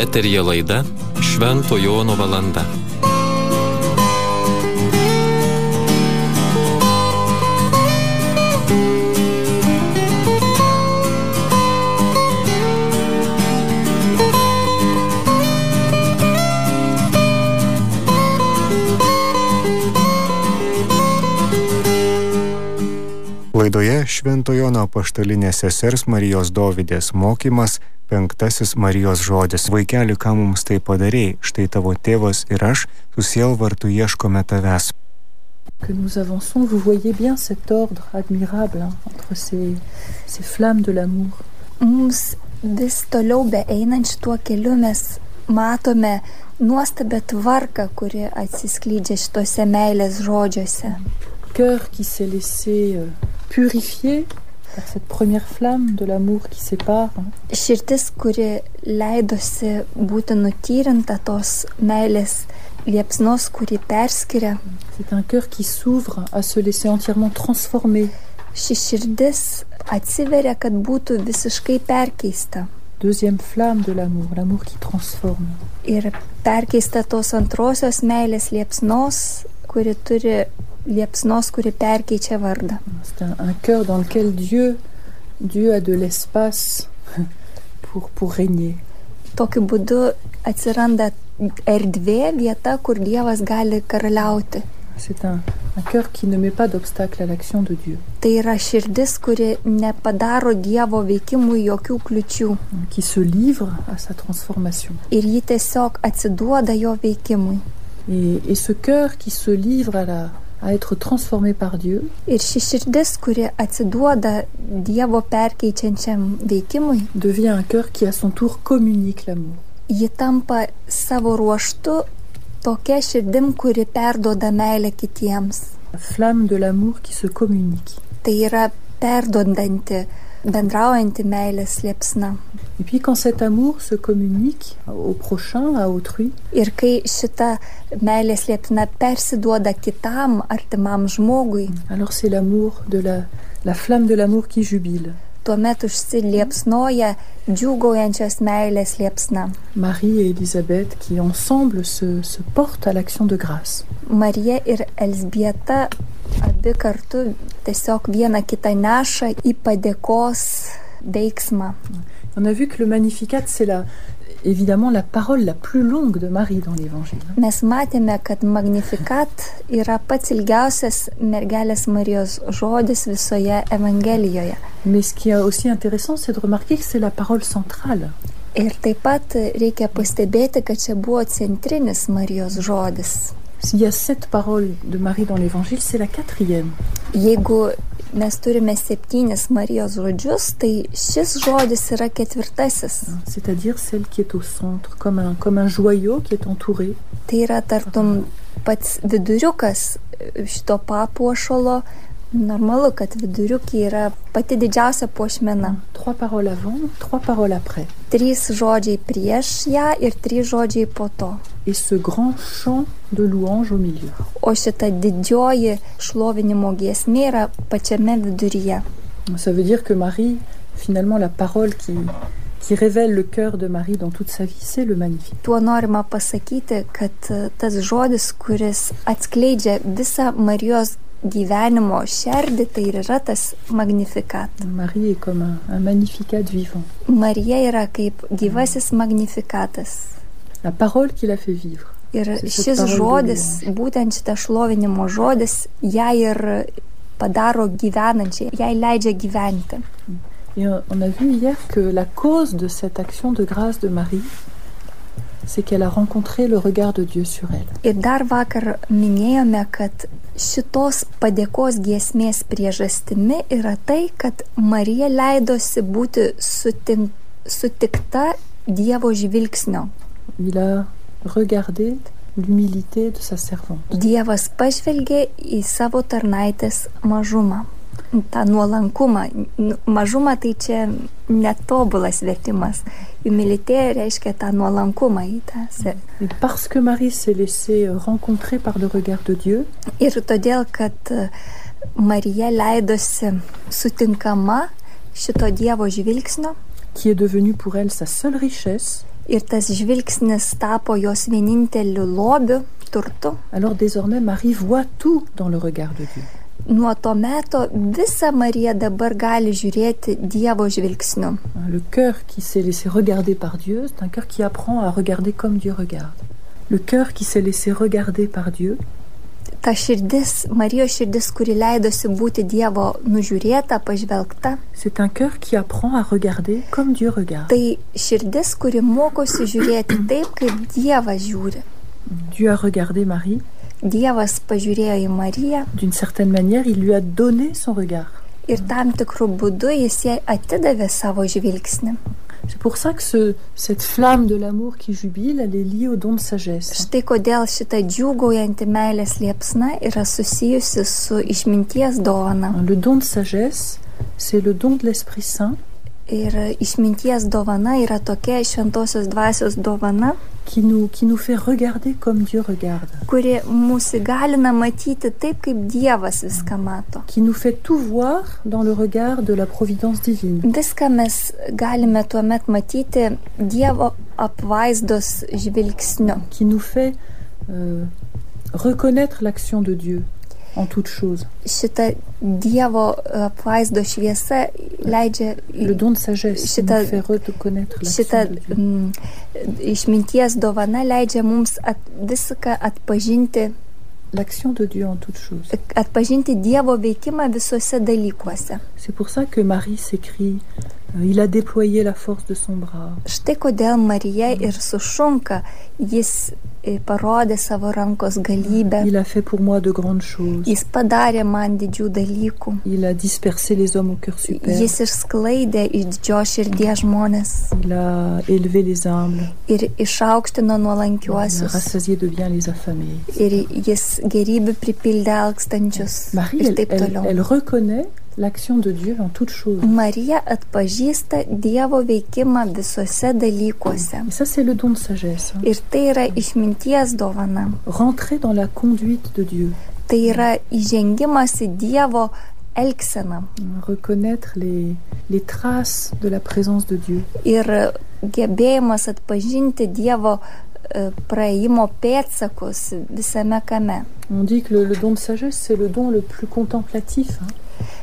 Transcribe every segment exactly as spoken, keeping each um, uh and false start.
Eteryje laida Švento Jono valanda. Laidoje Švento Jono apaštalinės sesers Marijos Dovydės mokymas, penktasis Marijos žodis. Vaikeli, ką mums tai padarei? Štai tavo tėvas ir aš su sielvartu ieškome tavęs. Que nous avançons, vous voyez bien cet ordre admirable hein, entre ces, ces flammes de l'amour. Mums vis toliau beeinant šituo keliu mes matome nuostabę tvarką, kuri atsiskleidžia šitose meilės žodžiuose. Cœur qui s'est laissé euh, purifier par cette première flamme de l'amour qui sépare. Širdis, kuri leidosi būti nutyrinta tos meilės liepsnos, kuri perskiria. C'est un cœur qui s'ouvre à se laisser entièrement transformer. Ši širdis atsiveria, kad būtų visiškai perkeista. Deuxième flamme de l'amour, l'amour qui transforme. Ir perkeista tos antrosios meilės liepsnos, kuri turi liepsnos, kuri perkeičia vardą. C'est un, un cœur dans lequel Dieu, Dieu a de l'espace pour, pour régner. Tokiu būdu atsiranda erdvė, vieta, kur Dievas gali karaliauti. C'est un, un cœur qui ne met pas d'obstacle à l'action de Dieu. Tai yra širdis, kuri nepadaro Dievo veikimui jokių kliučių. Qui se livre à sa transformation. Ir ji tiesiog atsiduoda jo veikimui. Et, et ce cœur qui se livre à la à être transformé par Dieu. Ir ši širdis, kuri atsiduoda Dievo perkeičiančiam veikimui, devient un cœur qui à son tour communique l'amour. Ji tampa savo ruoštu tokia širdim, kuri perduoda meilę kitiems. La flamme de l'amour qui se communique. Tai yra perduodanti, bendraujanti meilės liepsna. Et puis quand cet amour se communique au prochain, à autrui, ir kai šita meilės liepsna persiduoda kitam artimam žmogui, alors c'est l'amour de la la flamme de l'amour qui jubile. Tuomet užsiliepsnoja džiūgaujančios meilės liepsna. Marie et Élisabeth qui ensemble se se portent à l'action de grâce. Marija ir Elzbieta abi kartu tiesiog viena kitą neša į padėkos veiksmą. On a vu que le Magnificat, c'est la, évidemment la parole la plus longue de Marie dans l'Évangile. Mes matėme, kad Magnificat yra pats ilgiausias mergelės Marijos žodis visoje Evangelijoje. Mais ce qui est aussi intéressant, c'est de remarquer que c'est la parole centrale. Ir taip pat reikia pastebėti, kad čia buvo centrinis Marijos žodis. S'il y a sept paroles de Marie dans l'Évangile, c'est la quatrième. Jeigu mes turime septynis Marijos žodžius, tai šis žodis yra ketvirtasis. C'est-à-dire celle qui est au centre, comme un, comme un joyau qui est entouré. Tai yra tartum pats viduriukas šito papuošalo. Normalu, kad viduriukai yra pati didžiausia puošmena. Trois paroles avant, trois paroles après. Trys žodžiai prieš ją ir trys žodžiai po to. Et ce grand chant de louange au milieu. O šita didžioji šlovinimo giesmė yra pačiame viduryje. Ça veut dire que Marie, finalement, la parole qui, qui révèle le cœur de Marie dans toute sa vie, c'est le Magnificat. Tuo norima pasakyti, kad tas žodis, kuris atskleidžia visą Marijos gyvenimo šerdį, tai yra tas Magnificat. Marie est comme un, un Magnificat vivant. Marija yra kaip gyvasis Magnificatas. La parole qui l'a fait vivre. Ir šis žodis, būtent šitas šlovinimo žodis, ją ir padaro gyvenančiai, jai leidžia gyventi. Et on a vu hier que la cause de cette action de grâce de Marie, c'est qu'elle a rencontré le regard de Dieu sur elle. Ir dar vakar minėjome, kad šitos padėkos giesmės priežastimi yra tai, kad Marija leidosi būti sutink, sutikta Dievo žvilgsnio. Il a regardé l'humilité de sa servante. Dievas pažvelgė į savo tarnaitės mažumą, tą nuolankumą. Mažumą tai čia netobulas vertimas. Humilité reiškia tą nuolankumą į tą. Et parce que Marie s'est laissée rencontrer par le regard de Dieu. Ir todėl, kad Marija leidosi sutinkama šito Dievo žvilgsnio, qui est devenu pour elle sa seule richesse. Ir tas žvilgsnis tapo jos vieninteliu lobiu, turtu. Alors désormais, Marie voit tout dans le regard de Dieu. Nuo to meto visa Marija dabar gali žiūrėti Dievo žvilgsniu. Le cœur qui s'est laissé regarder par Dieu, c'est un cœur qui apprend à regarder comme Dieu regarde. Le cœur qui s'est laissé regarder par Dieu, ta širdis, Marijos širdis, kuri leidosi būti Dievo nužiūrėta, pažvelgta, c'est un cœur qui apprend à regarder comme Dieu regarde. Tai širdis, kuri mokosi žiūrėti taip, kaip Dievas žiūri. Dieu a regardé Marie. Dievas pažiūrėjo į Mariją. D'une certaine manière, il lui a donné son regard. Ir tam tikrų būdų jis jai atidavė savo žvilgsnį. C'est pour ça que ce, cette flamme de l'amour qui jubile, elle est liée au don de sagesse. Štai kodėl šita džiūgaujanti meilės liepsna yra susijusi su išminties dovana. Le don de sagesse, c'est le don de l'Esprit Saint. Ir išminties dovana yra tokia šventosios dvasios dovana, qui nous, qui nous fait regarder comme Dieu regarde. Kuri mūsų įgalina matyti taip, kaip Dievas viską mato. Qui nous fait tout voir dans le regard de la providence divine. Viską mes galime tuomet matyti Dievo apvaizdos žvilgsniu. Qui nous fait euh, reconnaître l'action de Dieu en toute chose. Šita Dievo apvaizdo šviesa leidžia le don de sagesse šita, nous fait reconnaître l'action šita, de Dieu. Mm, išminties dovana leidžia mums at, viską atpažinti l'action de Dieu en toute chose. Atpažinti Dievo veikimą visuose dalykuose. C'est pour ça que Marie s'écrie euh, il a déployé la force de son bras. Štai kodėl Marija ir sušunka, jis parodė savo rankos galybę. Il a fait pour moi de grandes choses. Jis padarė man didžių dalykų. Il a dispersé les hommes au cœur superbe. Jis išsklaidė iš didžios širdies žmonės. Il a élevé les humbles. Ir išaukštino nuolankiuosius. Il a rassasié de bien les affamés. Ir jis gerybių pripildė alkstančius. Marie, ir taip elle, toliau. Elle, elle reconnaît l'action de Dieu en toutes choses. Marija atpažįsta Dievo veikimą visuose dalykuose. Et ça, c'est le don de sagesse. Hein. Ir tai yra išminties dovana. Rentrer dans la conduite de Dieu. Tai yra įžengimas į Dievo elgseną. Reconnaître les, les traces de la présence de Dieu. Ir gebėjimas atpažinti Dievo praėjimo pėdsakus visame kame. On dit que le, le don de sagesse, c'est le don le plus contemplatif. Hein.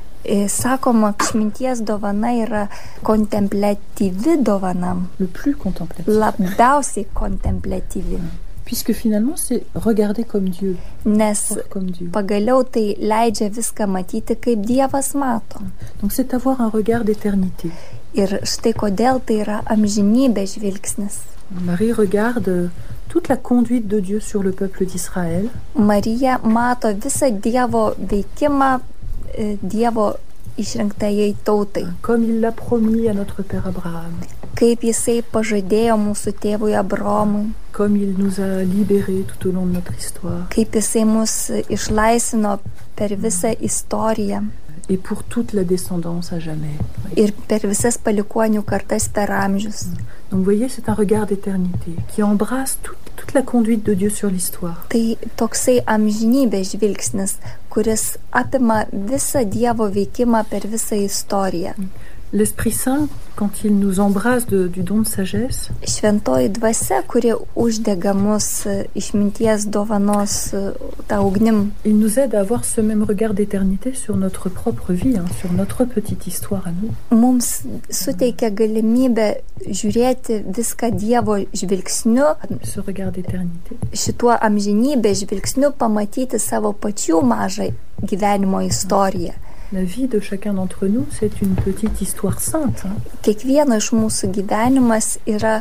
Sakoma, išminties dovana yra kontempliatyvi dovana. Le plus contemplatif. Labiausiai kontempliatyvi. Puisque finalement, c'est regarder comme Dieu. Nes comme Dieu. Pagaliau tai leidžia viską matyti, kaip Dievas mato. Donc c'est avoir un regard d'éternité. Ir štai kodėl tai yra amžinybės žvilgsnis. Marie regarde toute la conduite de Dieu sur le peuple d'Israël. Marija mato visą Dievo veikimą Dievo išrinktajai tautai. Comme il l'a promis à notre père Abraham. Kaip jisai pažadėjo mūsų tėvui Abraomui. Comme il nous a libérés tout au long de notre histoire. Kaip jisai mus išlaisvino per visą istoriją. Et pour toute la descendance à jamais. Ir per visas palikuonių kartas per amžius. Donc vous voyez, c'est un regard d'éternité qui embrasse toute, toute la conduite de Dieu sur l'histoire. Tai toksai amžinybės žvilgsnis, kuris apima visą Dievo veikimą per visą istoriją. L'Esprit Saint, quand il nous embrasse de, du don de sagesse, Šventoji dvasia, kuri uždega mus išminties dovanos tą ugnim, il nous aide à avoir ce même regard d'éternité sur notre propre vie, hein, sur notre petite histoire à nous. Mums suteikia galimybę žiūrėti viską Dievo žvilgsniu, Ce regard d'éternité. Šituo amžinybės žvilgsniu pamatyti savo pačių mažą gyvenimo istoriją. La vie de chacun d'entre nous, c'est une petite histoire sainte. Hein. Kiekvieno iš mūsų gyvenimas yra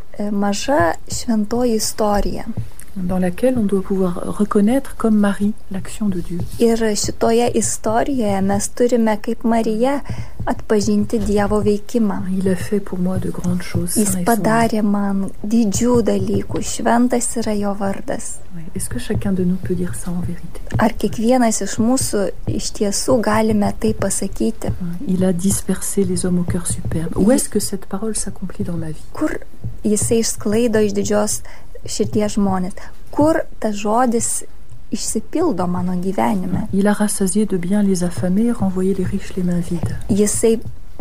maža šventoji istorija. Dans laquelle on doit pouvoir reconnaître comme Marie l'action de Dieu. Ir šitoje istorijoje mes turime kaip Marija atpažinti Dievo veikimą. Il a fait pour moi de grandes choses. Jis padarė man didžių dalykų, šventas yra jo vardas. Est-ce que chacun de nous peut dire ça en vérité? Ar kiekvienas iš mūsų iš tiesų galime tai pasakyti? Il a dispersé les hommes au cœur superbe. Où est-ce que cette parole s'accomplit dans ma vie? Kur jisai išsklaido iš didžios širdies žmonės? Kur tas žodis išsipildo mano gyvenime? Il a rassasié de bien les affamés et renvoyé les riches les mains vides. Jisai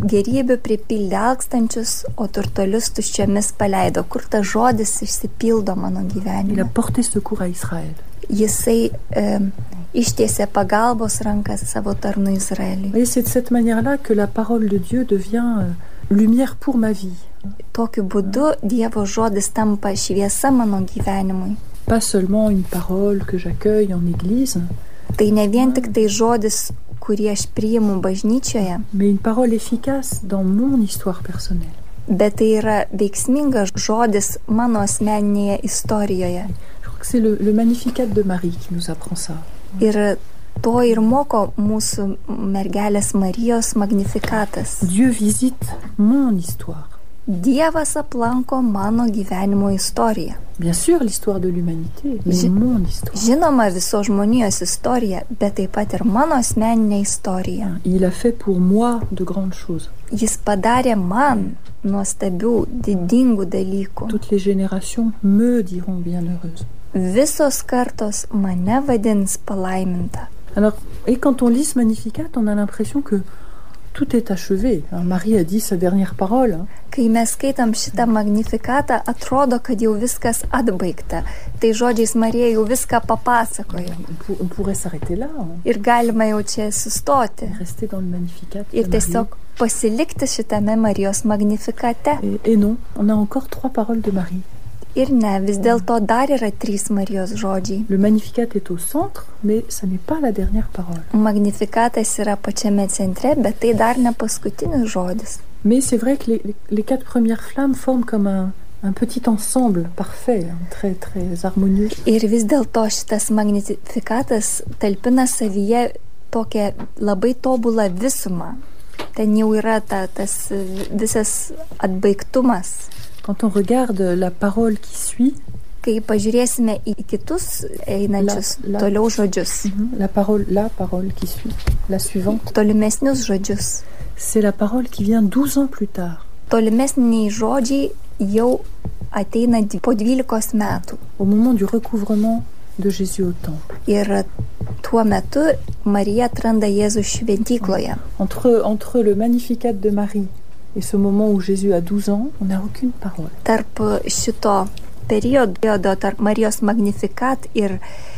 gerybių pripildė alkstančius, o turtolius tuščiomis paleido. Kur tas žodis išsipildo mano Il a gyvenime? porté secours à Israël. Jisai e, ištiesė pagalbos ranką savo tarnui Izraeliui. Et c'est de cette manière-là que la parole de Dieu devient euh, lumière pour ma vie. Tokiu būdu Dievo žodis tampa šviesa mano gyvenimui. Pas seulement une parole que j'accueille en église, Tai ne vien tik tai žodis, kurį aš priimu bažnyčioje, mais une parole efficace dans mon histoire personnelle. bet tai yra veiksmingas žodis mano asmeninėje istorijoje. Je crois que c'est le, le Magnificat de Marie qui nous apprend ça. Ir to ir moko mūsų mergelės Marijos magnifikatas. Dieu visite mon histoire. Dievas aplanko mano gyvenimo istoriją. Bien sûr, l'histoire de l'humanité, mais Je- mon histoire. Žinoma, visos žmonijos istorija, bet taip pat ir mano asmeninė istorija. Il a fait pour moi de grandes choses. Jis padarė man nuostabių, didingų dalykų. Toutes les générations me diront bienheureuse. Visos kartos mane vadins palaiminta. Alors, et quand on lit ce Magnificat, on a l'impression que tout est achevé. Alors, Marie a dit sa dernière parole. hein. Kai mes skaitam šitą magnifikatą, atrodo, kad jau viskas atbaigta. Tai žodžiais Marija jau viską papasakojo. On, pour- on pourrait s'arrêter là, hein, Ir galima jau čia sustoti. et rester dans le Magnificat. de Ir Marie. tiesiog pasilikti šitame Marijos magnifikate. Et, et non, on a encore trois paroles de Marie. Ir ne, vis dėlto dar yra trys Marijos žodžiai. Le Magnificat est au centre, mais ça n'est pas la dernière parole. Magnifikatas yra pačiame centre, bet tai dar ne paskutinis žodis. Mais c'est vrai que les, les- les quatre premières flammes forment comme un, un petit ensemble parfait, hein, très très harmonieux. Ir vis dėlto šitas magnifikatas talpina savyje tokią labai tobulą visumą. Ten jau yra ta, tas visas atbaigtumas. Quand on regarde la parole qui suit, Kai pažiūrėsime į kitus einančius La- la- toliau žodžius, la parole, la parole qui suit, la suivante, tolimesnius žodžius, c'est la parole qui vient douze ans plus tard, tolimesniai žodžiai jau ateina di- po dvylikos metų. au moment du recouvrement de Jésus au temple. Ir tuo metu Marija atranda Jėzų šventykloje. Entre, entre le Magnificat de Marie et ce moment où Jésus a douze ans, on n'a aucune parole. Tarp šito periodo, tarp Marijos magnifikat ir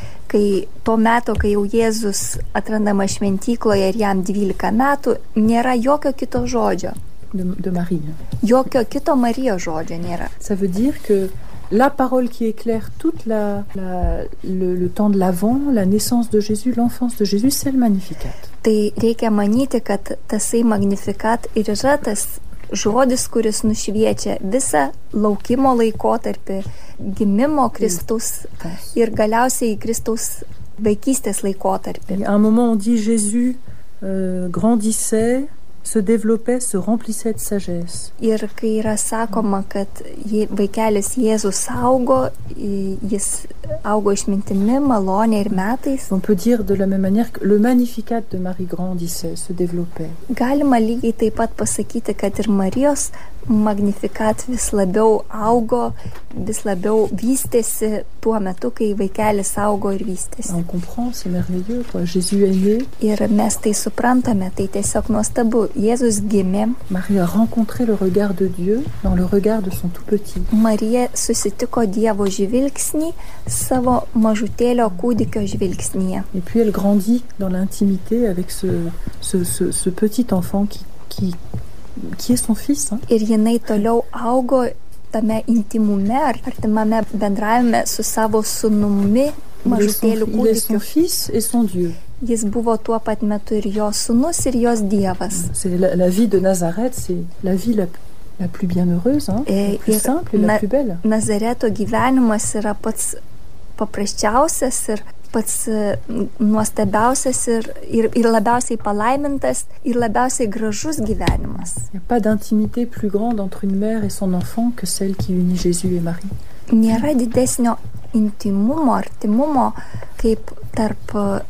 kai to meto, kai jau Jėzus atrandama šventykloje ir jam dvylika metų, nėra jokio kito žodžio. De, de Marie. Jokio kito Marijos žodžio nėra. Ça veut dire que la parole qui éclaire toute la, la- le, le temps de l'Avent, la naissance de Jésus, l'enfance de Jésus, c'est le Magnificat. Tai reikia manyti, kad tasai magnifikat ir yra tas žodis, kuris nušviečia visą laukimo laikotarpį, gimimo Kristaus ir galiausiai Kristaus vaikystės laikotarpį. À un moment, on dit Jésus euh, grandissait, se développait, se remplissait de sagesse. Ir kai yra sakoma, kad jie- vaikelis Jėzus augo, i- jis augo išmintimi, malonė ir metais, On peut dire de la même manière que le Magnificat de Marie grandissait, se développait. galima lygiai taip pat pasakyti, kad ir Marijos magnifikat vis labiau augo, vis labiau vystėsi tuo metu, kai vaikelis augo ir vystėsi. On comprend, c'est merveilleux, quoi. Jésus est né, Ir mes tai suprantame, tai tiesiog nuostabu. Jėzus gimė, Marie a rencontré le regard de Dieu dans le regard de son tout petit. Marija susitiko Dievo žvilgsnį savo mažutėlio kūdikio žvilgsnyje. Et puis elle grandit dans l'intimité avec ce, ce, ce, ce petit enfant qui, qui, qui est son fils. hein. Ir jinai toliau augo tame intimume ar artimame bendravime su savo sūnumi, Il est, son, mažutėliu il est son kūdikiu. fils et son Dieu. Jis buvo tuo pat metu ir jos sūnus, ir jos Dievas. C'est la, la vie de Nazareth, c'est la vie la, la plus bienheureuse, hein, Et- la plus et- simple et la na- plus belle. Nazareto gyvenimas yra pats paprasčiausias ir pats e, nuostabiausias ir, ir, ir labiausiai palaimintas ir labiausiai gražus gyvenimas. Il n'y a pas d'intimité plus grande entre une mère et son enfant que celle qui unit Jésus et Marie. Nėra didesnio intimumo, artimumo kaip tarp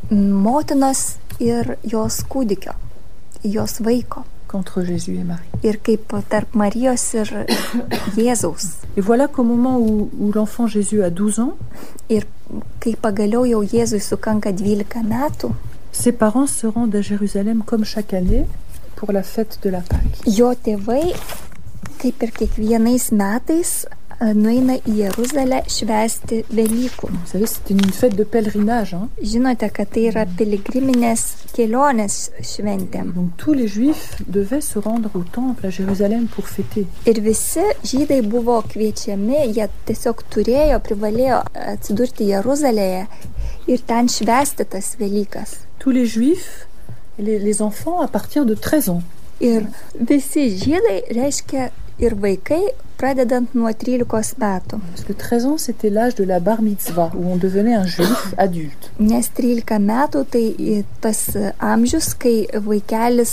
motinos ir jos kūdikio, jos vaiko. Qu'entre Jésus et Marie. Ir kaip tarp Marijos ir Jėzaus. Et voilà qu'au moment où, où l'enfant Jésus a douze ans, Ir kai pagaliau jau Jėzui sukanka dvylika metų, ses parents se rendent à Jérusalem comme chaque année pour la fête de la Pâque. Jo tėvai, kaip ir kiekvienais metais, nueina į Jeruzalę švęsti Velykų. Vous savez, c'était une fête de pèlerinage. Hein? Žinote, kad tai yra piligriminės kelionės šventė. Donc tous les Juifs devaient se rendre au temple à Jérusalem pour fêter. Ir visi žydai buvo kviečiami, jie tiesiog turėjo, privalėjo atsidurti Jeruzalėje ir ten švęsti tas Velykas. Tous les Juifs, les, les enfants à partir de treize ans. Ir visi žydai reiškia ir vaikai, pradedant nuo trylikos metų. Parce que treize ans, c'était l'âge de la bar mitzvah, où on devenait un juif adulte. Nes trylika metų tai tas amžius, kai vaikelis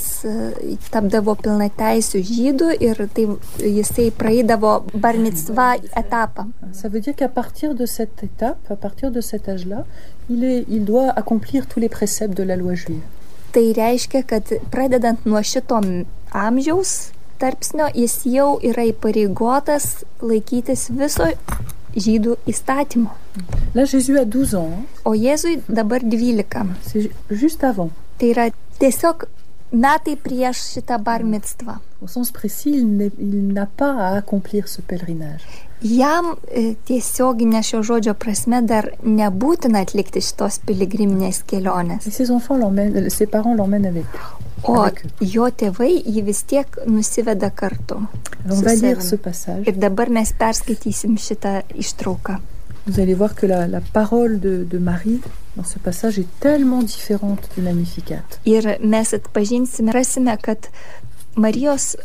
tapdavo pilnateisiu žydų ir tai jisai praeidavo bar mitzvah etapą. Ça veut dire qu'à partir de cette étape, à partir de cet âge-là, il, est, il doit accomplir tous les préceptes de la loi juive. Tai reiškia, kad pradedant nuo šito amžiaus tarpsnio, jis jau yra įpareigotas laikytis viso žydų įstatymo. Là, Jésus a douze ans. Hein? O Jėzui dabar dvylika. C'est juste avant. Tai yra tiesiog metai prieš šitą bar mitzvą. Au sens précis, il n'a pas à accomplir ce pèlerinage. Jam tiesioginė šio žodžio prasme dar nebūtina atlikti šitos piligriminės kelionės. Et ses enfants l'emmènent, ses parents l'emmènent avec eux. O jo tėvai jį vis tiek nusiveda kartu. On va lire ce passage. Ir dabar mes perskaitysim šitą ištrauką. Vous allez voir que la, la parole de, de Marie dans ce passage est tellement différente du Magnificat. Ir mes atpažinsime, rasime, kad Marijos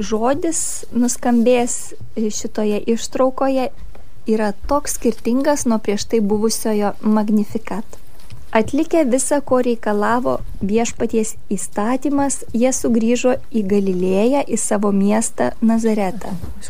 žodis nuskambės šitoje ištraukoje yra toks skirtingas nuo prieš tai buvusiojo Magnificat. Atlikę visą, ko reikalavo viešpaties įstatymas, jie sugrįžo į Galilėją, į savo miestą Nazaretą.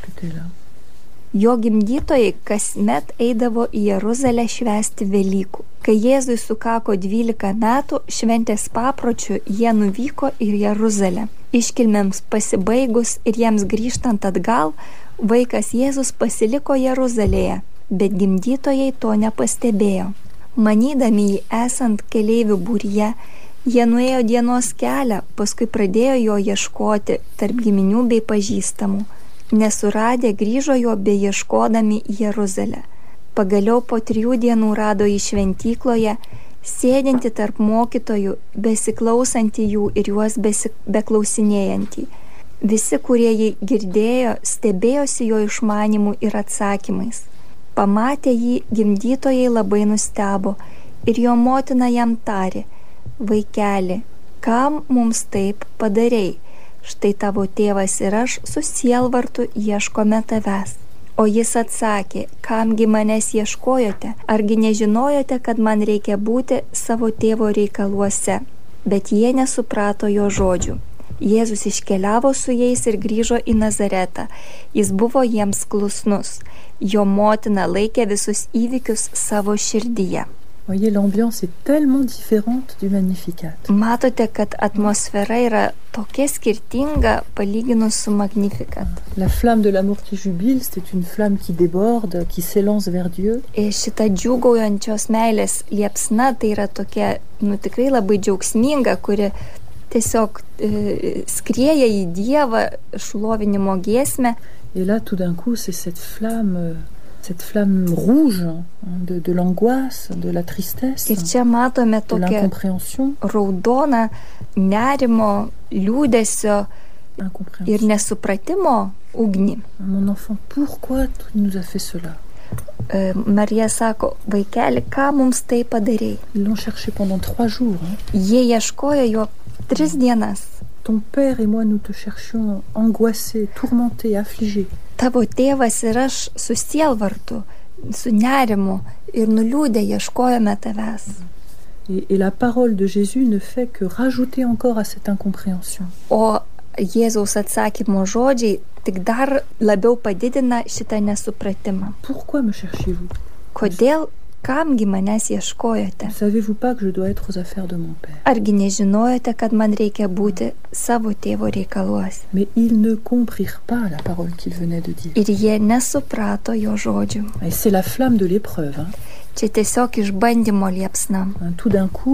Jo gimdytojai kasmet eidavo į Jeruzalę švęsti Velykų. Kai Jėzui sukako dvylika metų, šventės papročių jie nuvyko į Jeruzalę. Iškilmėms pasibaigus ir jiems grįžtant atgal, vaikas Jėzus pasiliko Jeruzalėje, bet gimdytojai to nepastebėjo. Manydami jį esant keleivių būryje, jie nuėjo dienos kelią, paskui pradėjo jo ieškoti tarp giminių bei pažįstamų. Nesuradę grįžo jo beieškodami į Jeruzalę. Pagaliau po trijų dienų rado jį šventykloje, sėdinti tarp mokytojų, besiklausantį jų ir juos besi, beklausinėjantį. Visi, kurie jį girdėjo, stebėjosi jo išmanimu ir atsakymais. Pamatę jį, gimdytojai labai nustebo ir jo motina jam tarė: vaikeli, kam mums taip padarei? Štai tavo tėvas ir aš su sielvartu ieškome tavęs. O jis atsakė: kamgi manęs ieškojote? Argi nežinojote, kad man reikia būti savo tėvo reikaluose? Bet jie nesuprato jo žodžių. Jėzus iškeliavo su jais ir grįžo į Nazaretą. Jis buvo jiems klusnus. Jo motina laikė visus įvykius savo širdyje. Voyez, l'ambiance est tellement différente du Magnificat. Matote, kad atmosfera yra tokia skirtinga palyginus su Magnificat. La flamme de l'amour qui jubile, c'est une flamme qui déborde, qui s'élance vers Dieu. Ir šita džiūgaujančios meilės liepsna, tai yra tokia, nu tikrai labai džiaugsminga, kuri tiesiog e, skrieja į Dievą šlovinimo giesmę. Et là, tout d'un coup, c'est cette flamme, cette flamme rouge de, de l'angoisse, de la tristesse, ir čia matome de tokią l'incompréhension. raudoną nerimo, liūdesio Incompréhension. ir nesupratimo ugnį. Mon enfant, pourquoi tu nous as fait cela? E, Marija sako: vaikeli, ką mums tai padarei? Ils l'ont cherché pendant trois jours. Hein. Jie ieškojo jo tris dienas. Ton père et moi, nous te cherchions angoissés, tourmentés, affligés. Tavo tėvas ir aš su sielvartu, su nerimu ir nuliūdę ieškojome tavęs. Et, et la parole de Jésus ne fait que rajouter encore à cette incompréhension. O Jėzaus atsakymo žodžiai tik dar labiau padidina šitą nesupratimą. Pourquoi me cherchez-vous? Kodėl, kamgi manęs ieškojote? Ne savez-vous pas que je dois être aux affaires de mon père? Argi nežinojote, kad man reikia būti savo tėvo reikaluose? Mais ils ne comprirent pas la parole qu'il venait de dire. Ir jie nesuprato jo žodžių. Et c'est la flamme de l'épreuve. Hein. Čia tiesiog išbandymo liepsna. Hein, tout d'un coup,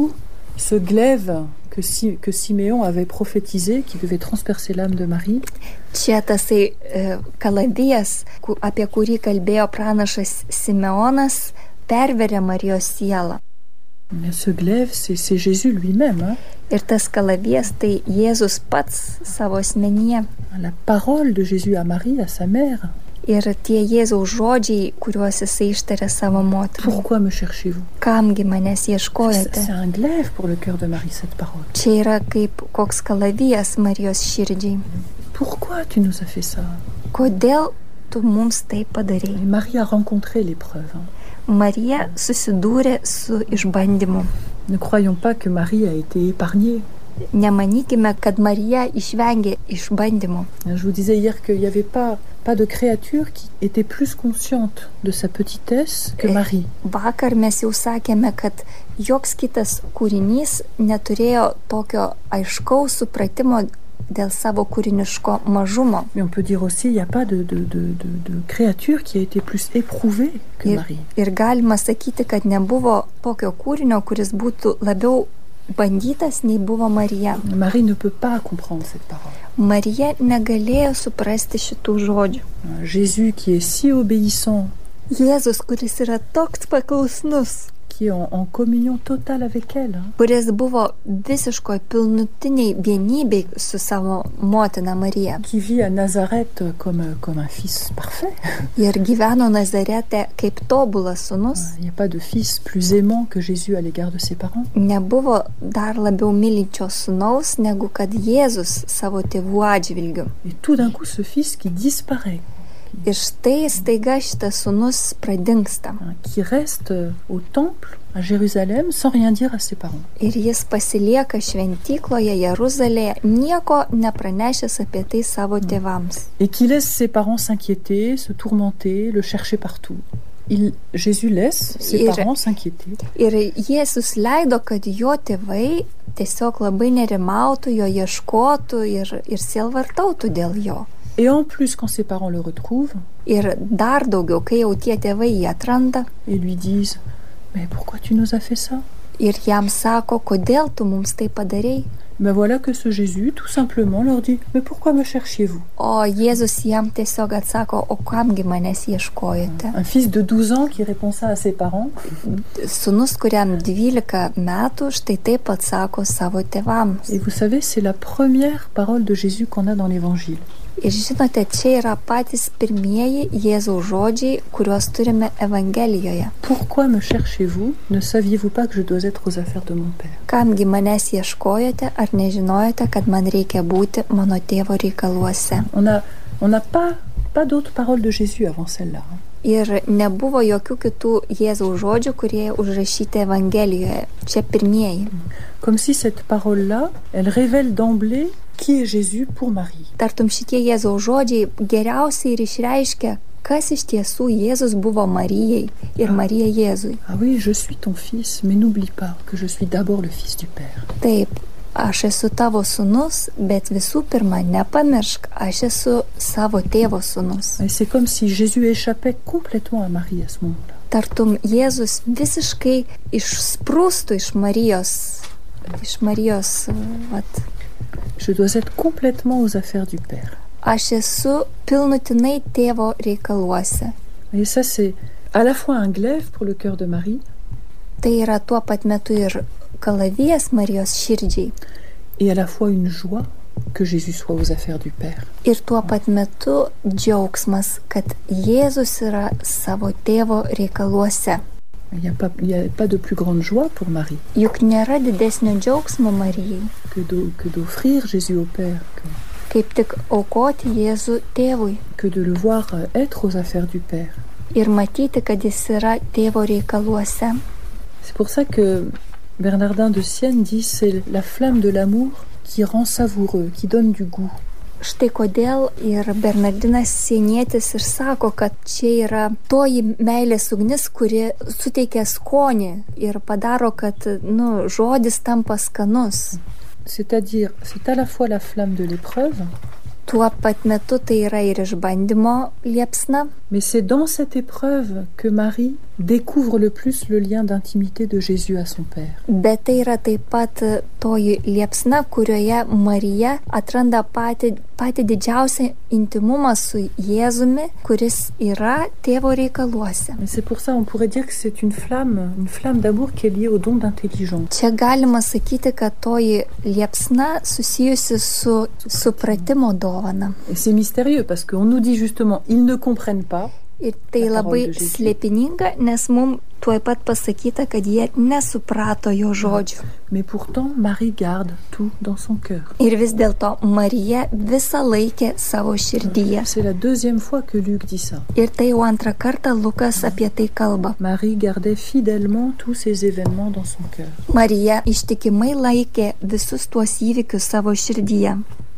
Ce glaive que, si, que Siméon avait prophétisé, qui devait transpercer l'âme de Marie, Čia tasai e, kalavijas, ku- apie kurį kalbėjo pranašas Simeonas, perveria Marijos sielą. mais ce glaive, c'est, c'est Jésus lui-même. Hein. Ir tas kalavijas tai Jėzus pats savo asmenyje. La parole de Jésus à Marie, à sa mère. Ir tie Jėzaus žodžiai, kuriuos jisai ištarė savo motinai. Pourquoi me cherchez-vous? Kamgi manęs C'est, ieškojate? c'est un glaive pour le cœur de Marie, cette parole. Čia yra kaip koks kalavijas Marijos širdžiai. Pourquoi tu nous as fait ça? Kodėl tu mums tai padarai? Et Marie a rencontré l'épreuve. Hein. Marija susidūrė su išbandymu. Ne croyons pas que Marie a été épargnée. Nemanykime, kad Marija išvengė išbandymų. Je vous disais hier qu'il n'y avait pas, pas de créature qui était plus consciente de sa petitesse que Marie. Vakar mes jau sakėme, kad joks kitas kūrinys neturėjo tokio aiškaus supratimo dėl savo kūriniško mažumo. Mais on peut dire aussi qu'il n'y a pas de, de, de, de, de créature qui a été plus éprouvée que Ir, Marie. ir galima sakyti, kad nebuvo tokio kūrinio, kuris būtų labiau bandytas nei buvo Marija. Marie ne peut pas comprendre cette parole. Marija negalėjo suprasti šitų žodžių. Jésus qui est si obéissant, Jėzus, kuris yra toks paklusnus, qui est en, en communion totale avec elle, hein, kuris buvo visiškoj pilnutiniai vienybei su savo motina Marija qui vit à Nazareth comme, comme un fils parfait. ir gyveno Nazarete kaip tobulas sūnus, Il n'y a pas de fils plus aimant que Jésus à l'égard de ses parents. nebuvo dar labiau mylinčio sūnaus negu kad Jėzus savo tėvų atžvilgiu. Et tout d'un coup, ce fils qui disparaît, Ir štai staiga šitas sūnus pradingsta. hein, qui reste au temple à Jérusalem sans rien dire à ses parents. Ir jis pasilieka šventykloje Jeruzalėje, nieko nepranešęs apie tai savo tėvams. Et qui laisse ses parents s'inquiéter, se tourmenter, le chercher partout. Il, Jésus laisse ses Ir- parents s'inquiéter. Ir Jėzus leido, kad jo tėvai tiesiog labai nerimautų, jo ieškotų ir, ir sielvartautų dėl jo. Et en plus, quand ses parents le retrouvent Ir dar daugiau, kai jau tie tėvai jį atranda et lui disent « Mais pourquoi tu nous as fait ça ?» ir jam sako, kodėl tu mums tai padarei. Ben voilà que ce Jésus, tout simplement, leur dit « Mais pourquoi me cherchiez-vous ?» O Jėzus jam tiesiog atsako, o kamgi manęs ieškojate? Un fils de douze ans qui répond ça à ses parents, Sūnus, kuriam dvylika metų, štai taip atsako savo tėvams. et vous savez, c'est la première parole de Jésus qu'on a dans l'Évangile. Ir žinote, čia yra patys pirmieji Jėzaus žodžiai, kuriuos turime Evangelijoje. Pourquoi me cherchez-vous? Ne saviez-vous pas que je dois être aux affaires de mon Père? Kamgi manęs ieškojote, ar nežinojote, kad man reikia būti mano tėvo reikaluose? On n'a on n'a pas, pas d'autres paroles de Jésus avant celle-là. hein. Ir nebuvo jokių kitų Jėzaus žodžių, kurie užrašyti Evangelijoje. Čia pirmieji. Comme si cette parole-là, elle révèle d'emblée qui est Jésus pour Marie. Tartum šitie Jėzaus žodžiai geriausiai ir išreiškia, kas iš tiesų Jėzus buvo Marijai ir Marija Jėzui. Ah oui, je suis ton fils, mais n'oublie pas que je suis d'abord le fils du Père. Taip, aš esu tavo sūnus, bet visų pirma, nepamiršk, aš esu savo tėvo sūnus. Et c'est comme si Jésus échappait complètement à Marie à ce moment-là. Tartum Jėzus visiškai išsprūstų iš Marijos, iš Marijos, vat, Je dois être complètement aux affaires du Père. aš esu pilnutinai tėvo reikaluose. Et ça, c'est à la fois un glaive pour le cœur de Marie Tai yra tuo pat metu ir kalavijas Marijos širdžiai et à la fois une joie que Jésus soit aux affaires du Père. ir tuo pat metu džiaugsmas, kad Jėzus yra savo tėvo reikaluose. Il n'y a pas, il y a pas de plus grande joie pour Marie Juk nėra didesnio džiaugsmo Marijai, que d'o- que d'offrir Jésus au Père, que, kaip tik aukoti Jėzų tėvui que de le voir euh, être aux affaires du Père. ir matyti, kad jis yra tėvo reikaluose. C'est pour ça que Bernardin de Sienne dit c'est la flamme de l'amour qui rend savoureux, qui donne du goût. Štai kodėl ir Bernardinas Sienietis ir sako, kad čia yra toji meilės ugnis, kuri suteikia skonį ir padaro, kad nu, žodis tampa skanus. C'est-à-dire, c'est à la fois la flamme de l'épreuve, Tuo pat metu tai yra ir išbandymo liepsna, mais c'est dans cette épreuve que Marie découvre le plus le lien d'intimité de Jésus à son Père. Bet tai yra taip pat toji liepsna, kurioje Marija atranda patį, patį didžiausią intimumą su Jėzumi, kuris yra tėvo reikaluose. Et c'est pour ça on pourrait dire que c'est une flamme, une flamme d'amour qui est liée au don d'intelligence. Čia galima sakyti, kad toji liepsna susijusi su supratimo dovana. Et c'est mystérieux parce qu'on nous dit justement ils ne comprennent pas. Ir tai labai slėpininga, nes mums tuoj pat pasakyta, kad jie nesuprato jo žodžių. Mais pourtant, Marie garde tout dans son cœur. Ir vis dėlto Marija visą laikė savo širdyje. C'est la deuxième fois que Luc dit ça. Ir tai jau antrą kartą Lukas apie tai kalba. Marie gardait fidèlement tous ces événements dans son cœur. Marija ištikimai laikė visus tuos įvykius savo širdyje.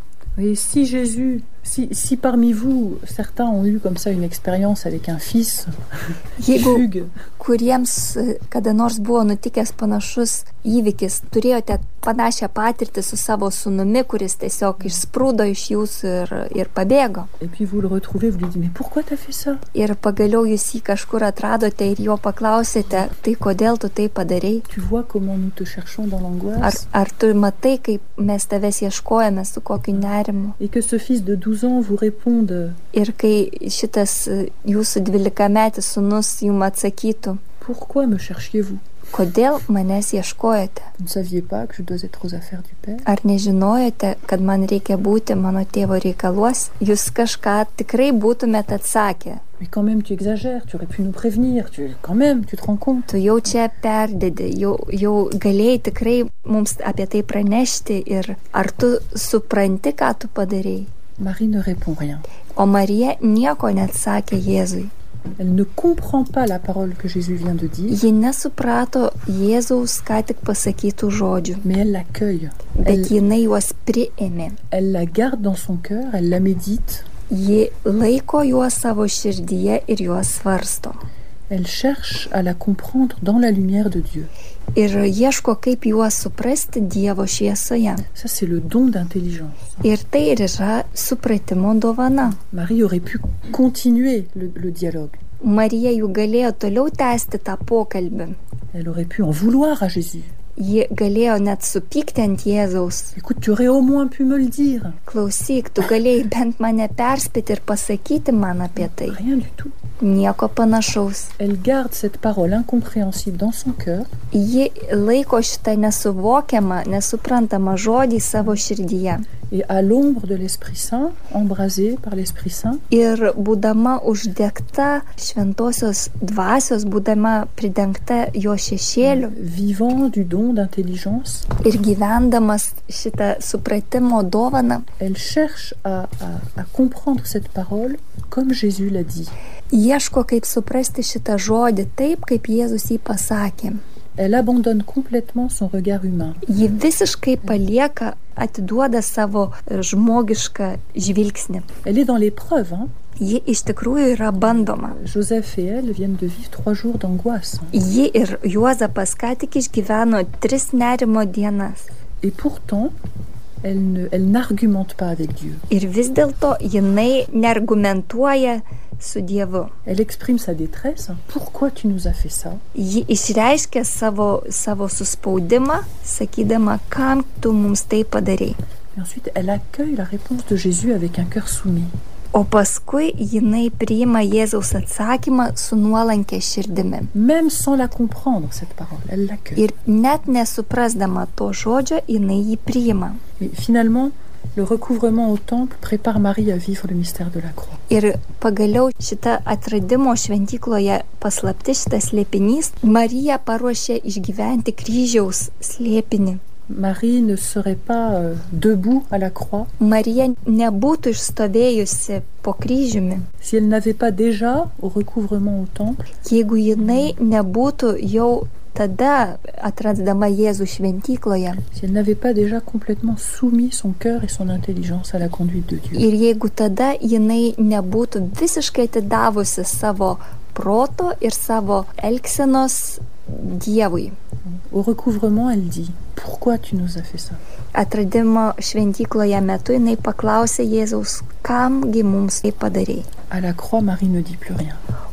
Et si Jésus, si, si parmi vous, certains ont eu comme ça une expérience avec un fils qui fugue, kuriems kada nors buvo nutikęs panašus įvykis, turėjote panašią patirtį su savo sūnumi, kuris tiesiog išsprūdo iš jūsų ir, ir pabėgo. Et puis vous le retrouvez, vous lui dites, mais pourquoi t'as fait ça? Ir pagaliau jūs jį kažkur atradote ir jo paklausėte, tai kodėl tu tai padarei? Tu vois comment nous te cherchons dans l'angoisse? Ar, ar tu matai, kaip mes tavęs ieškojame su kokiu nerimu? Et que ce fils de douze ans vous réponde. Ir kai šitas jūsų dvylikametis sūnus jums atsakytų, pourquoi me cherchiez-vous? Kodėl manęs ieškojate? Vous ne saviez pas que je dois être aux affaires du Père? Ar nežinojote, kad man reikia būti mano tėvo reikaluos? Jūs kažką tikrai būtumėt atsakę. Mais quand même tu exagères, tu aurais pu nous prévenir, tu, quand même, tu te rends compte? Tu jau čia perdedi, jau, jau galėjai tikrai mums apie tai pranešti ir ar tu supranti, ką tu padarei? Marie ne répond rien. O Marija nieko neatsakė Jėzui. Elle ne comprend pas la parole que Jésus vient de dire. Ji nesuprato Jėzaus ką tik pasakytų žodžių. Mais elle l'accueille. Bet Elle, jinai juos priėmė. elle la garde dans son cœur, elle la médite. Ji laiko juos savo širdyje ir juos svarsto. Elle cherche à la comprendre dans la lumière de Dieu. Ir ieško, kaip juos suprasti Dievo šviesoje. Ça, c'est le don d'intelligence. Ir tai ir yra supratimo dovana. Marie aurait pu continuer le, le dialogue. Marija juk galėjo toliau tęsti tą pokalbį. Elle aurait pu en vouloir à Jésus. Ji galėjo net supykti ant Jėzaus. Écoute, tu aurais au moins pu me le dire. Klausyk, tu galėjai bent mane perspėti ir pasakyti man apie tai. Rien du tout. Nieko panašaus. Elle garde cette parole incompréhensible dans son cœur. Ji laiko šitą nesuvokiamą, nesuprantamą žodį savo širdyje. Et à l'ombre de l'Esprit Saint, embrasée par l'Esprit Saint, Ir būdama uždegta šventosios dvasios, būdama pridengta jo šešėliu vivant du don d'intelligence, ir gyvendamas šitą supratimo dovaną, elle cherche à, à, à comprendre cette parole comme Jésus l'a dit. ieško, kaip suprasti šitą žodį taip, kaip Jėzus jį pasakė. Elle abandonne complètement son regard humain. Ji visiškai palieka, atiduoda savo žmogišką žvilgsnį. Elle est dans l'épreuve. Hein? Ji iš tikrųjų yra bandoma. Joseph et elle viennent de vivre trois jours d'angoisse. Ji ir Juozapas ką tik išgyveno tris nerimo dienas. Et pourtant, elle, ne, elle n'argumente pas avec Dieu. Ir vis dėlto jinai neargumentuoja su Dievu. Elle exprime sa détresse. Pourquoi tu nous as fait ça? Ji išreiškia savo, savo suspaudimą, sakydama, kam tu mums tai padarei. Et ensuite, elle accueille la réponse de Jésus avec un cœur soumis. O paskui jinai priima Jėzaus atsakymą su nuolankė širdimi. Même sans la comprendre, cette parole, elle l'accueille. Ir net nesuprasdama to žodžio, jinai jį priima. Et finalement, le recouvrement au temple prépare Marie à vivre le mystère de la croix. Ir pagaliau šita atradimo šventykloje paslapti, šitas slėpinys, Marija paruošė išgyventi kryžiaus slėpinį. Marie ne serait pas euh, debout à la croix Marija nebūtų išstovėjusi po kryžiumi, si elle n'avait pas déjà, au recouvrement au temple, jeigu jinai nebūtų jau tada atrasdama Jėzų šventykloje. si elle n'avait pas déjà complètement soumis son cœur et son intelligence à la conduite de Dieu. Ir jeigu tada jinai nebūtų visiškai atidavusi savo proto ir savo elgsenos Dievui. Au recouvrement, elle dit, pourquoi tu nous as fait ça? Atradimo šventykloje metu jinai paklausė Jėzaus, kamgi mums tai padarei. À la croix, Marie ne dit plus rien.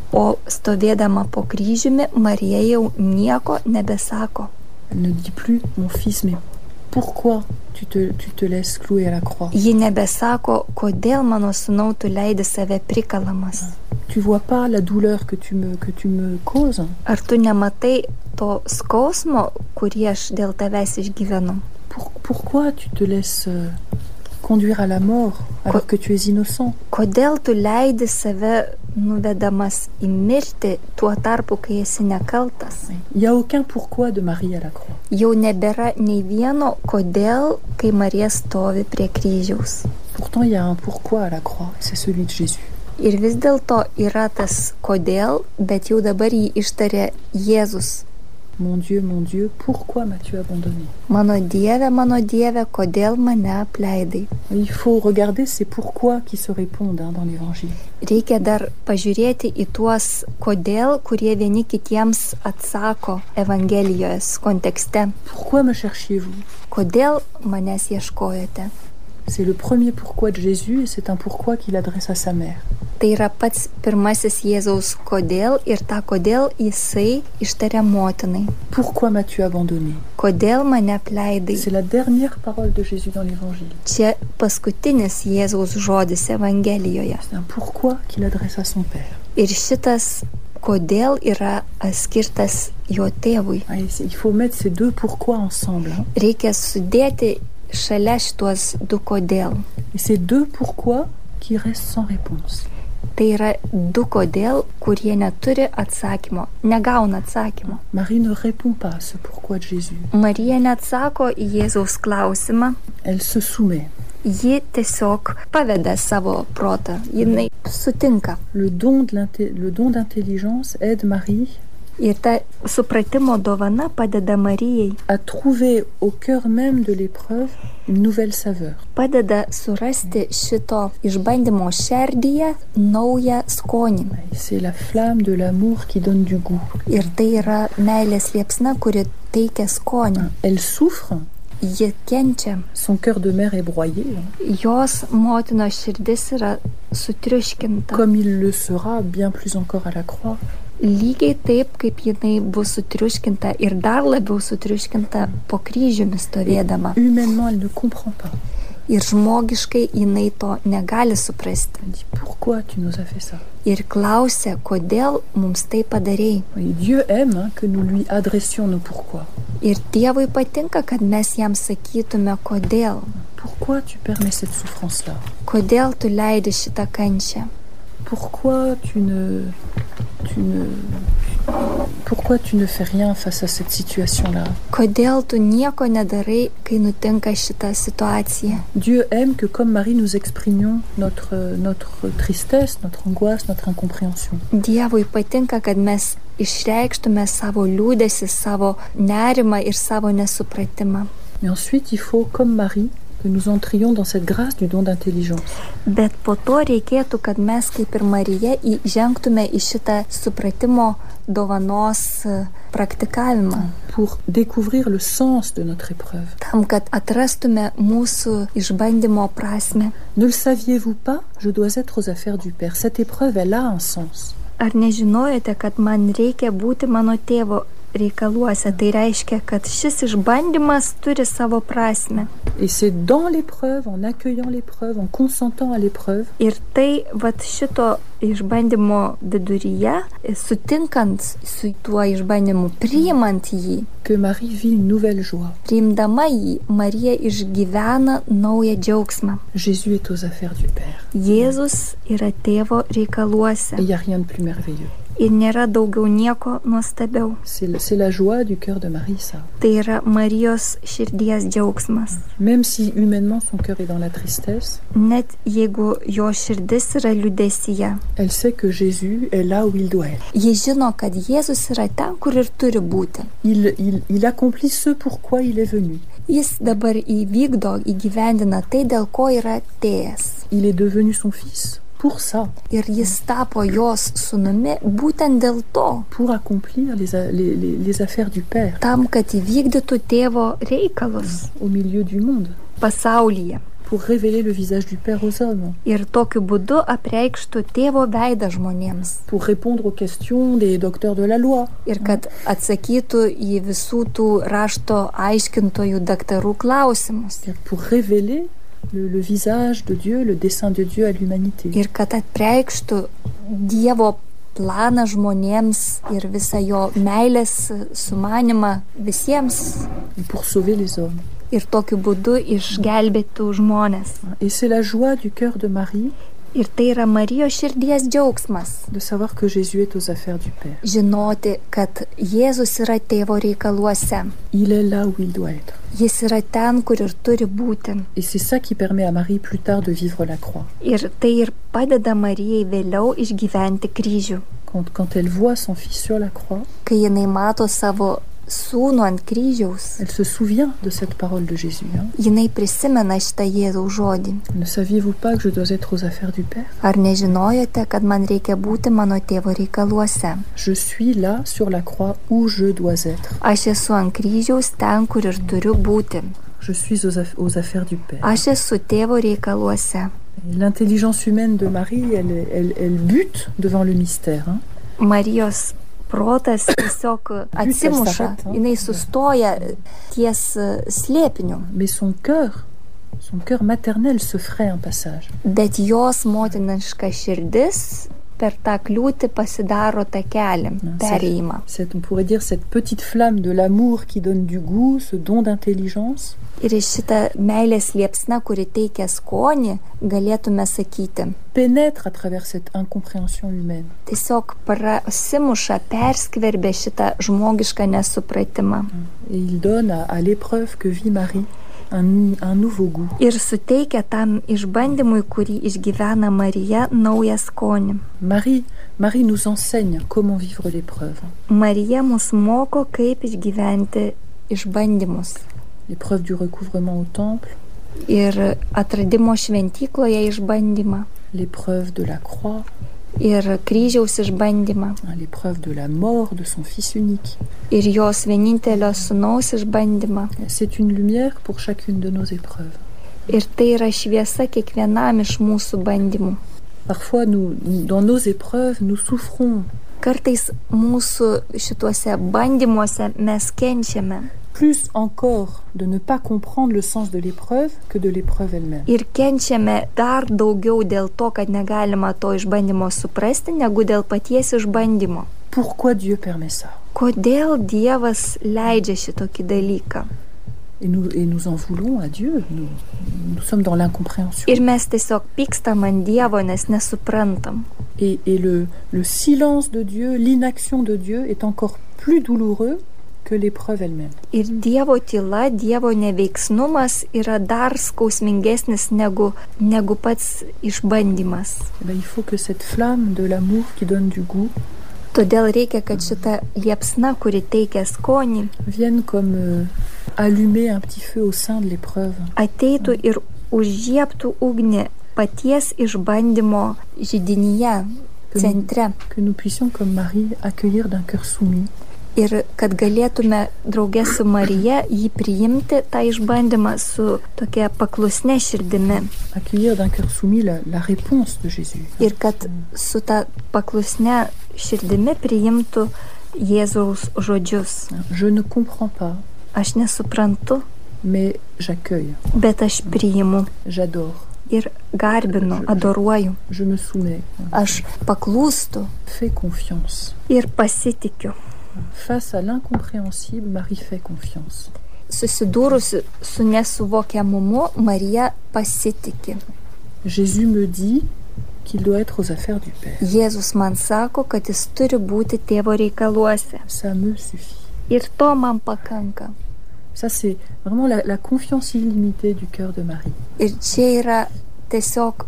O stovėdama po kryžiumi, Marija jau nieko nebesako. Elle ne dit plus, mon fils, mais pourquoi tu te, tu te laisses clouer à la croix? Ji nebesako, kodėl mano sūnau tu leidi save prikalamas. Tu vois pas la douleur que tu me, que tu me causes? Ar tu nematai to skausmo, kurį aš dėl tavęs išgyvenu? Pour, pourquoi tu te laisses euh, conduire à la mort alors que tu es innocent? Kodėl tu leidi save nuvedamas į mirtį tuo tarpu, kai esi nekaltas? Il y a aucun pourquoi de Marie à la croix. Jau nebėra nei vieno kodėl, kai Marija stovi prie kryžiaus. Pourtant, il y a un pourquoi à la croix, c'est celui de Jésus. Ir vis dėlto yra tas kodėl, bet jau dabar jį ištarė Jėzus. Mon Dieu, mon Dieu, pourquoi m'as-tu abandonné? Mano Dieve, mano Dieve, kodėl mane apleidai? Il faut regarder ces pourquoi qui se répondent hein, dans l'Évangile. Reikia dar pažiūrėti į tuos kodėl, kurie vieni kitiems atsako Evangelijos kontekste. Pourquoi me cherchiez-vous? Kodėl manęs ieškojote? C'est le premier pourquoi de Jésus et c'est un pourquoi qu'il adresse à sa mère. Tai yra pats pirmasis Jėzaus kodėl ir tą kodėl jisai ištarė motinai. Pourquoi m'as-tu abandonné? Kodėl mane apleidai? C'est la dernière parole de Jésus dans l'Évangile. Čia paskutinis Jėzaus žodis Evangelijoje. C'est un pourquoi qu'il adresse à son père. Ir šitas kodėl yra skirtas jo tėvui. Il faut mettre ces deux pourquoi ensemble. Hein. Reikia sudėti šalia šitos du kodėl. Et ces deux pourquoi qui restent sans réponse. Tai yra du kodėl, kurie neturi atsakymo, negauna atsakymo. Marie ne répond pas à ce pourquoi de Jésus. Marija neatsako į Jėzaus klausimą. Elle se soumet. Ji tiesiog paveda savo protą, jinai sutinka. Le don de le don d'intelligence aide Marie ir ta supratimo dovana padeda Marijai à trouver au cœur même de l'épreuve une nouvelle saveur. Padeda surasti šito išbandymo šerdyje naują skonį. C'est la flamme de l'amour qui donne du goût. Ir tai yra meilės liepsna, kuri teikia skonį. Elle souffre. Ji kenčia. Son cœur de mère est broyé. Jos motinos širdis yra sutriuškinta. Comme il le sera bien plus encore à la croix. Lygiai taip, kaip jinai bus sutriuškinta ir dar labiau sutriuškinta po kryžiumi stovėdama. Humainement, elle ne comprend pas. Ir žmogiškai jinai to negali suprasti. Elle dit, pourquoi tu nous as fait ça? Ir klausia, kodėl mums tai padarei. Et Dieu aime hein, que nous lui adressions nos pourquoi. Ir Dievui patinka, kad mes jam sakytume, kodėl. Pourquoi tu permets cette souffrance-là? Kodėl tu leidi šitą kančią? Pourquoi tu ne, tu ne, pourquoi tu ne fais rien face à cette situation-là? Kodėl tu nieko nedarai, kai nutinka šita situacija? Dieu aime que comme Marie nous exprimions notre, notre tristesse, notre angoisse, notre incompréhension. Dievui patinka, kad mes išreikštume savo liūdesį, savo nerimą ir savo nesupratimą. Mais ensuite, il faut, comme Marie, que nous entrions dans cette grâce du don d'intelligence. Bet po to reikėtų, kad mes kaip ir Marija įžengtume į šitą supratimo dovanos praktikavimą. Pour découvrir le sens de notre épreuve. Tam, kad atrastume mūsų išbandymo prasmę. Ne le saviez-vous pas? Je dois être aux affaires du Père. Cette épreuve, elle a un sens. Ar nežinojote, kad man reikia būti mano tėvo reikaluose? Tai reiškia, kad šis išbandymas turi savo prasmę. Et c'est dans l'épreuve, en accueillant l'épreuve, en consentant à l'épreuve. Ir tai, vat šito išbandymo viduryje, sutinkant su tuo išbandymu, priimant jį, que Marie vit une nouvelle joie. Priimdama jį, Marija išgyvena naują džiaugsmą. Jésus est aux affaires du Père. Jėzus yra tėvo reikaluose. Et il n'y a rien de plus merveilleux. Ir nėra daugiau nieko nuostabiau. C'est, c'est la joie du cœur de Marie, ça. Tai yra Marijos širdies džiaugsmas. Même si humainement son cœur est dans la tristesse, net jeigu jo širdis yra liūdesyje, elle sait que Jésus est là où il doit être. Ji žino, kad Jėzus yra ten, kur ir turi būti. Il, il, il accomplit ce pourquoi il est venu. Jis dabar įvykdo, įgyvendina tai, dėl ko yra atėjęs. Il est devenu son fils. Pour ça. Ir jis tapo jos sūnumi būtent dėl to. Pour accomplir les, les, les, les affaires du Père. Tam, kad įvykdytų tėvo reikalus. Au milieu du monde. Pasaulyje. pour révéler le visage du Père aux hommes. Ir tokiu būdu apreikštų tėvo veidą žmonėms. Pour répondre aux questions des docteurs de la loi. Ir kad atsakytų į visų tų rašto aiškintojų daktarų klausimus. Pour révéler le, le visage de Dieu, le dessein de Dieu à l'humanité. Ir kad apreikštų Dievo planą žmonėms ir visą jo meilės sumanimą visiems. Et pour sauver les hommes. Ir tokiu būdu išgelbėtų žmonės. Et c'est la joie du cœur de Marie. Ir tai yra Marijos širdies džiaugsmas. De savoir que Jésus est aux affaires du Père. Žinoti, kad Jėzus yra tėvo reikaluose. Il est là où il doit être. Jis yra ten, kur ir turi būti. Et c'est ça qui permet à Marie plus tard de vivre la croix. Ir tai ir padeda Marijai vėliau išgyventi kryžių. Quand, quand elle voit son fils sur la croix, kai jinai mato savo sūnų ant kryžiaus, elle se souvient de cette parole de Jésus. Hein? Jinai prisimena šitą Jėzaus žodį. Ne saviez-vous pas que je dois être aux affaires du Père? Ar nežinojote, kad man reikia būti mano tėvo reikaluose? Je suis là sur la croix où je dois être. Aš esu ant kryžiaus ten, kur ir turiu būti. Je suis aux, aff- aux affaires du Père. Aš esu tėvo reikaluose. Et l'intelligence humaine de Marie, elle, elle, elle bute devant le mystère. Hein? Marijos protas tiesiog atsimuša, jinai sustoja ties slėpiniu. Mais son cœur, son cœur maternel se ferait un passage. Bet jos motiniška širdis per tą kliūtį pasidaro tą kelią, perėjimą. C'est, on pourrait dire, cette petite flamme de l'amour qui donne du goût, ce don d'intelligence. Ir šitą meilės liepsną, kuri teikia skonį, galėtume sakyti. Pénètre à travers cette incompréhension humaine. Tiesiog prasimuša, perskverbia šitą žmogišką nesupratimą. Et il donne à, à l'épreuve que vit Marie un, un nouveau goût. Ir suteikia tam išbandymui, kurį išgyvena Marija, naują skonį. Marie, Marie nous enseigne comment vivre l'épreuve. Marija mus moko, kaip išgyventi išbandymus. L'épreuve du recouvrement au temple. Ir atradimo šventykloje išbandymą. L'épreuve de la croix. Ir kryžiaus išbandymą. L'épreuve de la mort de son fils unique. Ir jos vienintelio sūnaus išbandymą. C'est une lumière pour chacune de nos épreuves. Ir tai yra šviesa kiekvienam iš mūsų bandymų. Parfois, nous, dans nos épreuves, nous souffrons. Kartais mūsų šituose bandymuose mes kenčiame. Plus encore de ne pas comprendre le sens de l'épreuve que de l'épreuve elle-même. Ir kenčiame dar daugiau dėl to, kad negalima to išbandymo suprasti, negu dėl paties išbandymo. Pourquoi Dieu permet ça? Kodėl Dievas leidžia šitokį dalyką? Et nous, et nous en voulons à Dieu. Nous, nous sommes dans l'incompréhension. Ir mes tiesiog pykstam ant Dievo, nes nesuprantam. Et, et le, le silence de Dieu, l'inaction de Dieu est encore plus douloureux que l'épreuve elle-même. Ir Dievo tyla, Dievo neveiksnumas yra dar skausmingesnis negu, negu pats išbandymas. Eh bien, il faut que cette flamme de l'amour qui donne du goût Todėl reikia, kad šita liepsna, kuri teikia skonį, vienne comme euh, allumer un petit feu au sein de l'épreuve. Ateitų ir užžiebtų ugnį paties išbandymo židinyje, centre. Que nous puissions, comme Marie, accueillir d'un cœur soumis. Ir kad galėtume draugė su Marija jį priimti, tą išbandymą su tokia paklusne širdimi. Accueillir d'un cœur soumis la, la réponse de Jésus. Ir kad su ta paklusne širdimi priimtų Jėzaus žodžius. Je ne comprends pas. Aš nesuprantu, mais j'accueille. Bet aš priimu. J'adore. Ir garbinu, adoruoju. Je me soumets. Aš paklūstu. Fais confiance. Ir pasitikiu. Face à l'incompréhensible, Marie fait confiance. Susidūrusi su nesuvokiamumu, Marija pasitiki. Jésus me dit qu'il doit être aux affaires du Père. Jėzus man sako, kad jis turi būti tėvo reikaluose. Ça me suffit. Ir to man pakanka. Ça, c'est vraiment la, la confiance illimitée du cœur de Marie. Ir čia yra tiesiog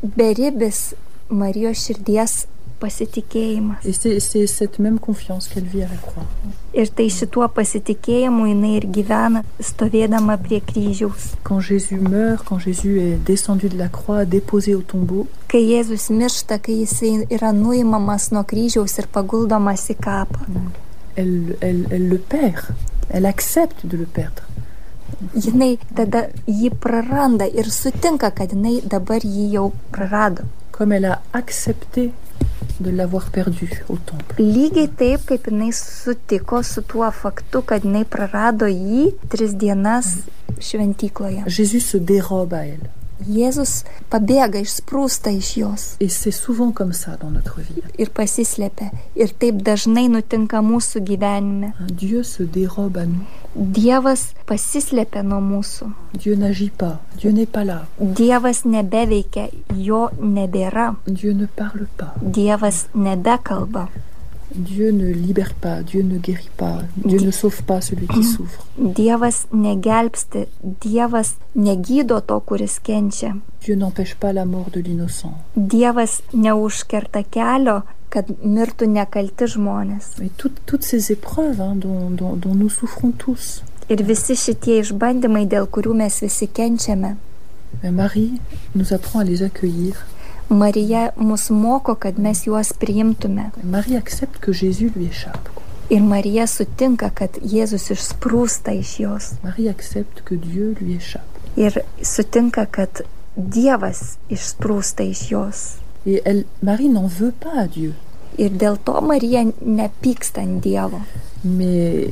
beribis Marijos širdies pasitikėjimas. Et c'est, c'est cette même confiance qu'elle vit à la croix. Ir tai šituo pasitikėjimu jinai ir gyvena, stovėdama prie kryžiaus. Quand Jésus meurt, quand Jésus est descendu de la croix, déposé au tombeau, kai Jėzus miršta, kai jisai yra nuimamas nuo kryžiaus ir paguldomas į kapą, elle, elle, elle le perd. Elle accepte de le perdre. jinai tada jį praranda ir sutinka, kad jinai dabar jį jau prarado. Comme elle a accepté de l'avoir perdu au temple. Lygiai taip, kaip jinai sutiko su tuo faktu, kad jinai prarado jį tris dienas šventykloje. Jésus se dérobe à elle. Jėzus pabėga, išsprūsta iš jos. Et c'est souvent comme ça dans notre vie. Ir pasislepia. Ir taip dažnai nutinka mūsų gyvenime. Dieu se dérobe à nous. Dievas pasislepia nuo mūsų. Dieu n'agit pas. Dieu n'est pas là. Dievas nebeveikia, jo nebėra. Dieu ne parle pas. Dievas nebekalba. Dieu ne libère pas, Dieu ne guérit pas, Dieu ne sauve pas celui qui souffre. Dievas negelbsti, Dievas negydo to, kuris kenčia. Dieu n'empêche pas la mort de l'innocent. Dievas neužkerta kelio, kad mirtų nekalti žmonės. Et tout, toutes ces épreuves hein, dont, dont, dont nous souffrons tous. Ir visi šitie išbandymai, dėl kurių mes visi kenčiame. Mais Marie nous apprend à les accueillir. Marija mus moko, kad mes juos priimtume. Marie accepte que Jésus lui échappe. Ir Marija sutinka, kad Jėzus išsprūsta iš jos. Marie accepte que Dieu lui échappe. Ir sutinka, kad Dievas išsprūsta iš jos. Et elle, Marie n'en veut pas à Dieu. Ir dėl to Marija nepyksta ant Dievo. Mais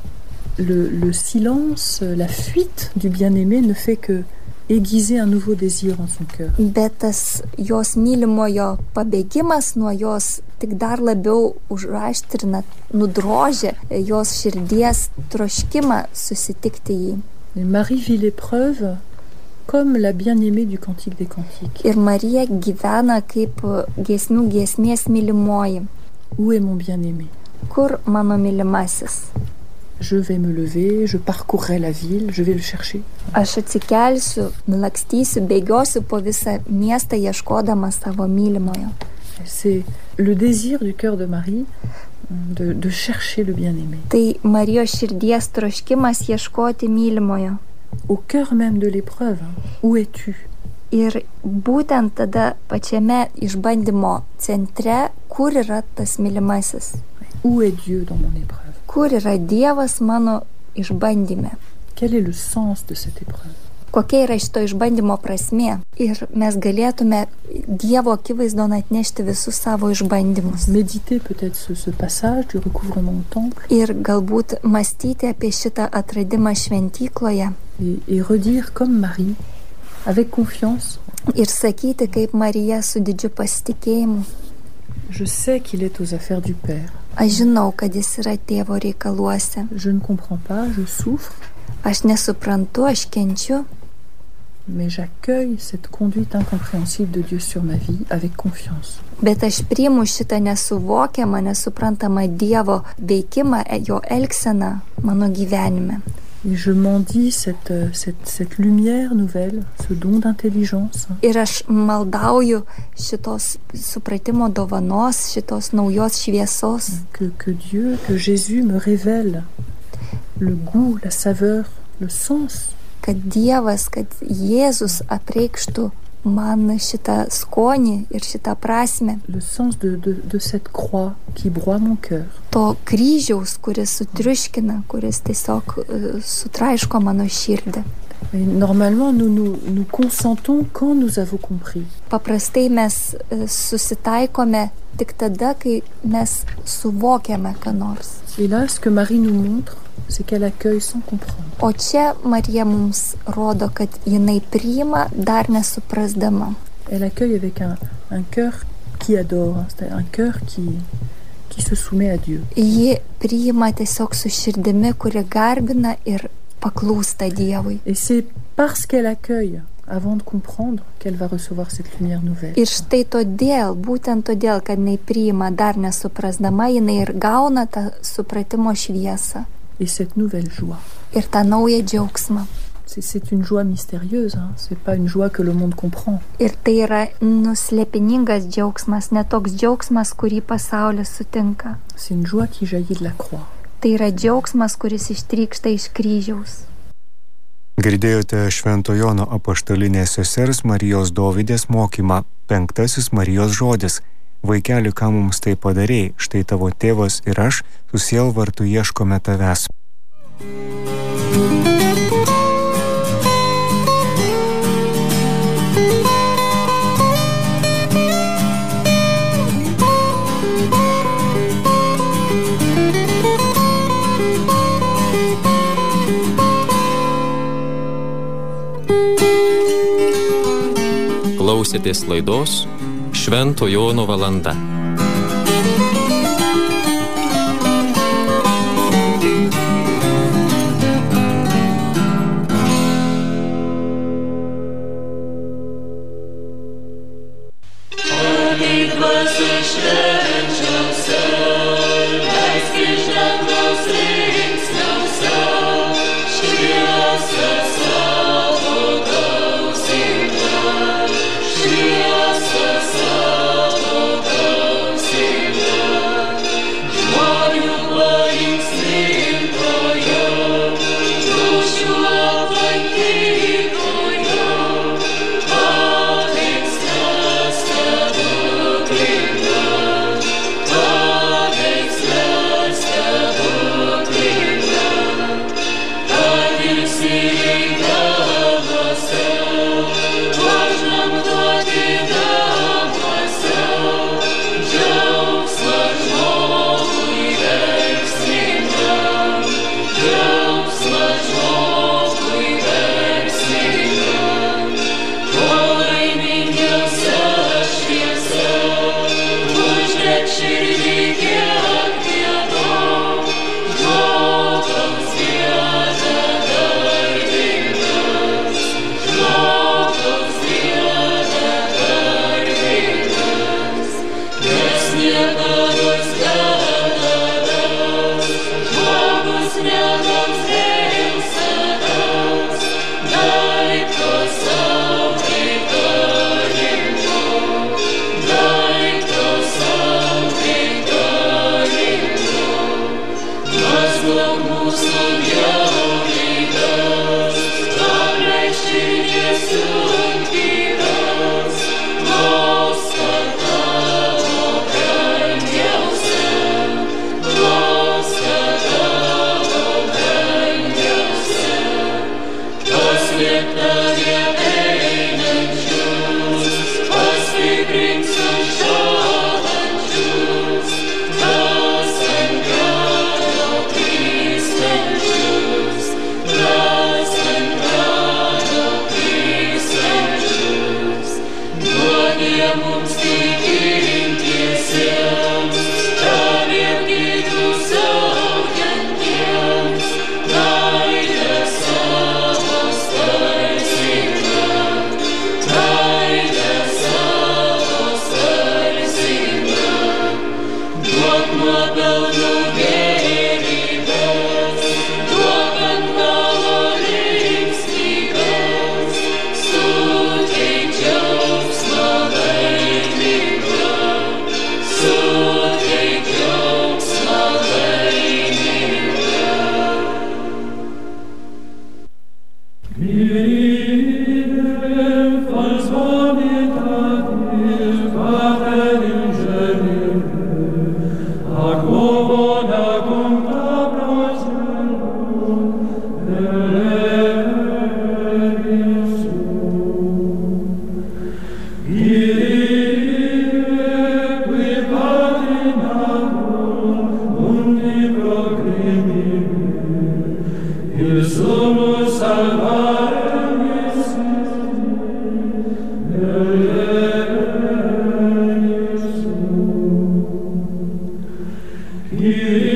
le, le silence, la fuite du bien-aimé ne fait que aiguiser un nouveau désir en son cœur. Bet tas jos mylimojo pabėgimas nuo jos tik dar labiau užaštrina, nudrožia jos širdies troškimą susitikti jį. Et Marie vit l'épreuve comme la bien-aimée du Cantique des Cantiques. Ir Marija gyvena kaip giesmių giesmės mylimoji. Où est mon bien-aimé? Kur mano mylimasis? Je vais me lever, je parcourrai la ville, je vais le chercher. Aš atsikelsiu, nulakstysiu, bėgiosiu po visą miestą ieškodama savo mylimojo. C'est le désir du cœur de Marie de, de chercher le bien-aimé. Tai Marijos širdies troškimas ieškoti mylimojo. Au cœur même de l'épreuve, où es-tu? Ir būtent tada pačiame išbandymo centre, kur yra tas mylimasis? Où est Dieu dans mon épreuve? Kur yra Dievas mano išbandyme? Quel est le sens de cette épreuve? Kokia yra šito išbandymo prasmė? Ir mes galėtume Dievo akivaizdon atnešti visus savo išbandymus. Méditer peut-être ce, ce passage du recouvrement au temple. Ir galbūt mąstyti apie šitą atradimą šventykloje. Et, et redire comme Marie, avec confiance. Ir sakyti kaip Marija su didžiu pasitikėjimu. Je sais qu'il est aux affaires du Père. Aš žinau, kad jis yra tėvo reikaluose. Je ne comprends pas, je souffre. Aš nesuprantu, aš kenčiu. Mais j'accueille cette conduite incompréhensible de Dieu sur ma vie avec confiance. Bet aš priimu šitą nesuvokiamą, nesuprantamą Dievo veikimą, jo elgseną mano gyvenime. Et je mendie cette, cette, cette lumière nouvelle, ce don d'intelligence. Ir aš maldauju šitos supratimo dovanos, šitos naujos šviesos. Que, que Dieu, que Jésus me révèle le goût, la saveur, le sens. Kad Dievas, kad Jėzus apreikštų man šitą skonį ir šitą prasmę. Le sens de, de, de cette croix qui broie mon cœur. To kryžiaus, kuris sutriuškina, kuris tiesiog uh, sutraiško mano širdį. Et normalement, nous, nous, nous consentons quand nous avons compris. Paprastai mes uh, susitaikome tik tada, kai mes suvokiame ką nors. Et là, ce que Marie nous montre, c'est qu'elle accueille sans comprendre. O čia Marija mums rodo, kad jinai priima dar nesuprasdama. Elle accueille avec un, un cœur qui adore, c'est-à-dire un cœur qui, qui se soumet à Dieu. Ji priima tiesiog su širdimi, kuri garbina ir paklūsta Dievui. Et c'est parce qu'elle accueille avant de comprendre qu'elle va recevoir cette lumière nouvelle. Ir štai todėl, būtent todėl, kad jinai priima dar nesuprasdama, jinai ir gauna tą supratimo šviesą. Et cette nouvelle joie. Ir tą naują džiaugsmą. C'est, c'est une joie mystérieuse, hein? C'est pas une joie que le monde comprend. Ir tai yra nuslėpiningas džiaugsmas, ne toks džiaugsmas, kurį pasaulis sutinka. C'est une joie qui jaillit de la croix. Tai yra džiaugsmas, kuris ištrykšta iš kryžiaus. Girdėjote Švento Jono apaštalinės sesers Marijos Dovydės mokymą, penktasis Marijos žodis. Vaikeli, ką mums tai padarei, štai tavo tėvas ir aš su sielvartu ieškome tavęs. klausėtės laidos Švento Jono valanda. Here